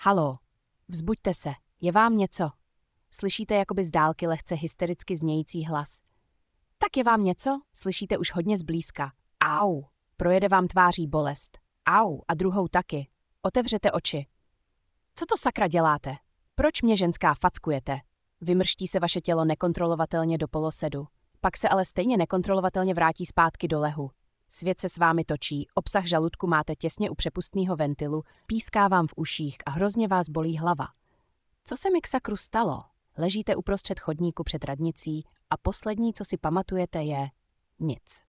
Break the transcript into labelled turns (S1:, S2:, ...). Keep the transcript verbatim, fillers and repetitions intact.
S1: Haló, vzbuďte se, je vám něco? Slyšíte jakoby z dálky lehce hystericky znějící hlas. Tak je vám něco? Slyšíte už hodně zblízka. Au, projede vám tváří bolest. Au, a druhou taky. Otevřete oči. Co to sakra děláte? Proč mě ženská fackujete? Vymrští se vaše tělo nekontrolovatelně do polosedu. Pak se ale stejně nekontrolovatelně vrátí zpátky do lehu. Svět se s vámi točí, obsah žaludku máte těsně u přepustného ventilu, píská vám v uších a hrozně vás bolí hlava. Co se mi k sakru stalo? Ležíte uprostřed chodníku před radnicí a poslední, co si pamatujete, je nic.